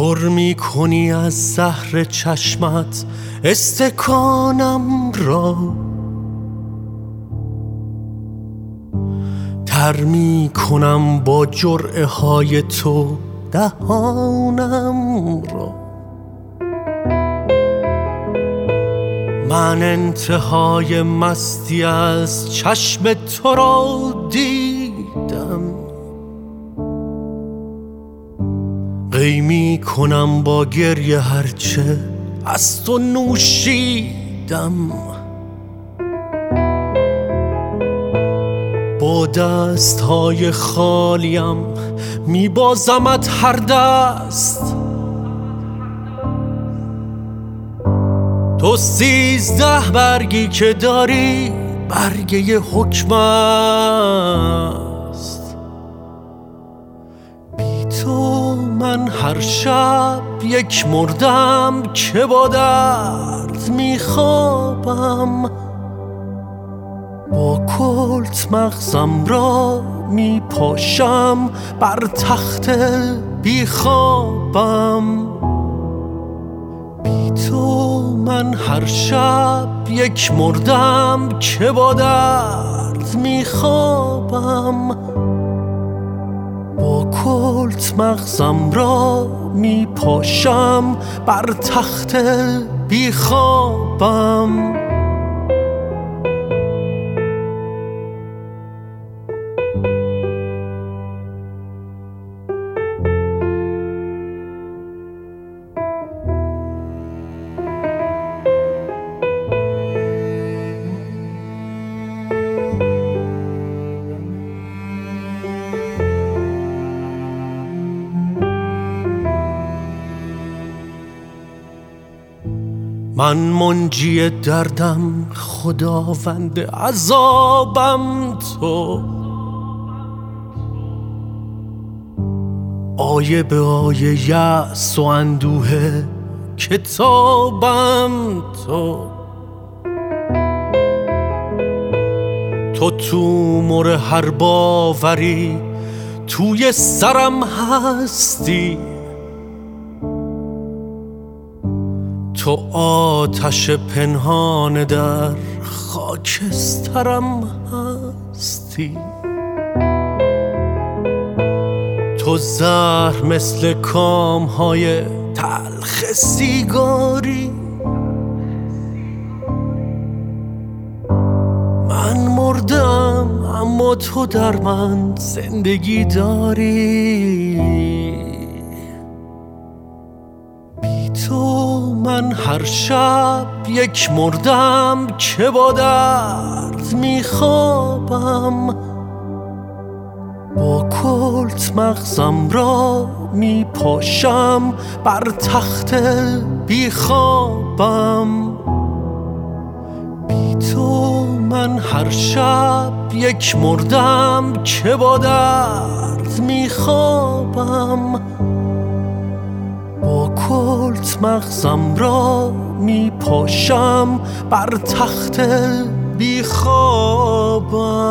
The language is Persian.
پر می کنی از زهر چشمت استکانم را، تر می کنم با جرعه های تو دهانم را. من انتهای مستی از چشم تو را دیدم، قی می کنم با گریه هرچه از تو نوشیدم. با دستهای خالیم می بازمت هر دست، تو 13 برگی که داری برگه حکم است. بی تو من هر شب یک مردم که با درد می خوابم، با کلت مغزم را می پاشم بر تخت بی خوابم. بی تو من هر شب یک مردم که با درد می خوابم، با کلت مغزم را می پاشم بر تخت بی خوابم. من منجی دردم، خداوند عذابم تو، آیه به آیه یأس و اندوه کتابم تو. تو تومور هر باوری توی سرم هستی، تو آتش پنهان در خاکسترم هستی. تو زهر مثل کامهای تلخ سیگاری، من مردم اما تو در من زندگی داری. بی تو من هر شب یک مردم که با درد می خوابم، با کلت مغزم را می پاشم بر تخت بی خوابم. بی تو من هر شب یک مردم که با درد می خوابم، با کلت مغزم را می پاشم بر تخت بی خوابم.